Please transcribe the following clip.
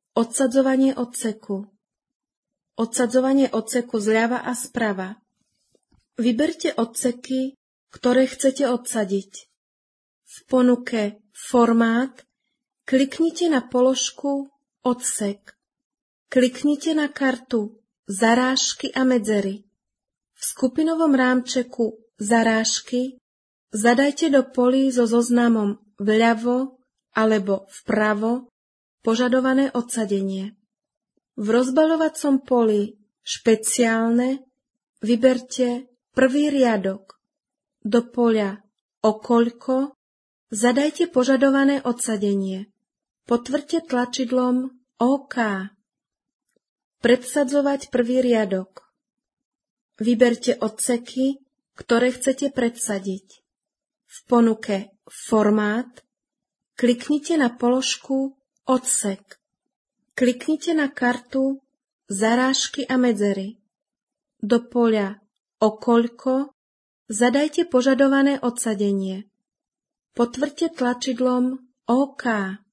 Odsadzovanie odseku. Odsadzovanie odseku zľava a sprava. Vyberte odseky, ktoré chcete odsadiť. V ponuke Formát kliknite na položku Odsek. Kliknite na kartu Zarážky a medzery. V skupinovom rámčeku Zarážky zadajte do polí so zoznamom vľavo alebo vpravo požadované odsadenie. V rozbaľovacom poli Špeciálne vyberte prvý riadok. Do poľa Okoľko zadajte požadované odsadenie. Potvrďte tlačidlom OK. Predsadzovať prvý riadok. Vyberte odseky, ktoré chcete predsadiť. V ponuke Formát kliknite na položku Odsek. Kliknite na kartu Zarážky a medzery. Do poľa Okoľko zadajte požadované odsadenie. Potvrďte tlačidlom OK.